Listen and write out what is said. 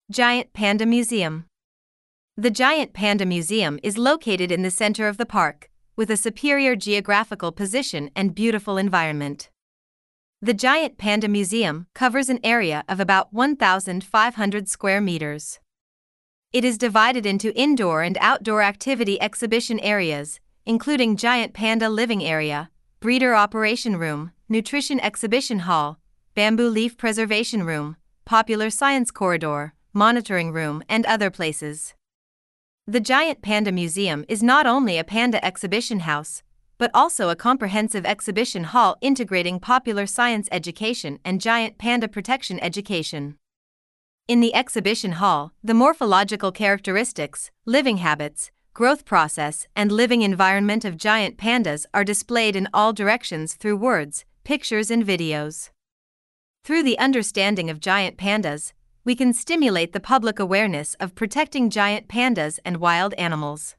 Giant Panda Museum. The Giant Panda Museum is located in the center of the park, with a superior geographical position and beautiful environment. The Giant Panda Museum covers an area of about 1,500 square meters. It is divided into indoor and outdoor activity exhibition areas, including Giant Panda Living Area, Breeder Operation Room, Nutrition Exhibition Hall, Bamboo Leaf Preservation Room, Popular Science Corridor, Monitoring Room, and other places. The Giant Panda Museum is not only a panda exhibition house, but also a comprehensive exhibition hall integrating popular science education and giant panda protection education. In the exhibition hall, the morphological characteristics, living habits, growth process, and living environment of giant pandas are displayed in all directions through words, pictures, and videos. Through the understanding of giant pandas, we can stimulate the public awareness of protecting giant pandas and wild animals.